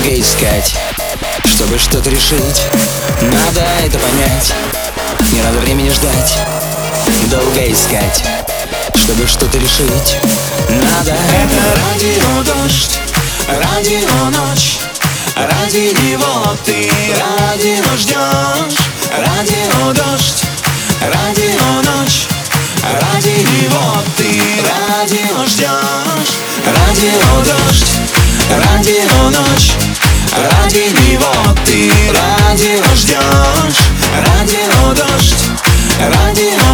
долго искать, чтобы что-то решить. Надо это понять, не надо времени ждать. Долго искать, чтобы что-то решить. Надо. Это радио дождь, радио ночь, ради него ты радио ждешь. Радио дождь, радио ночь, ради него ты радио ждешь. Радио дождь, радио ночь, ради него ты радио ждешь. Радио дождь, радио